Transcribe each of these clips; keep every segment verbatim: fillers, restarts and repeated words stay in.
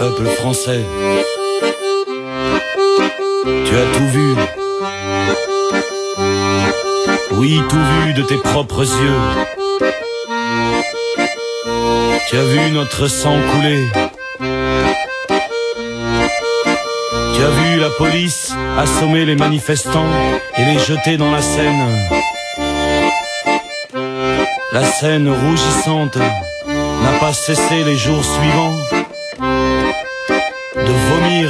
Peuple français, tu as tout vu. Oui, tout vu de tes propres yeux. Tu as vu notre sang couler. Tu as vu la police assommer les manifestants et les jeter dans la Seine. La Seine rougissante n'a pas cessé les jours suivants de vomir.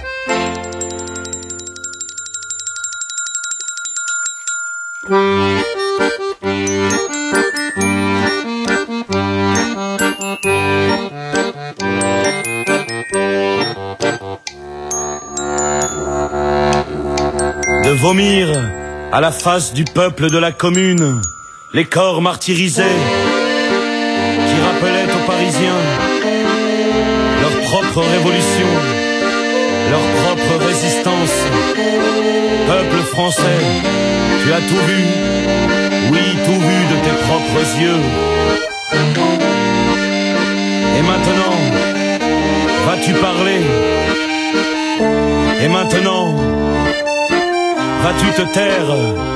De vomir à la face du peuple de la commune, les corps martyrisés qui rappelaient aux Parisiens leur propre révolution, leur propre résistance. Peuple français, tu as tout vu, oui, tout vu de tes propres yeux. Et maintenant, vas-tu parler? Et maintenant, vas-tu te taire?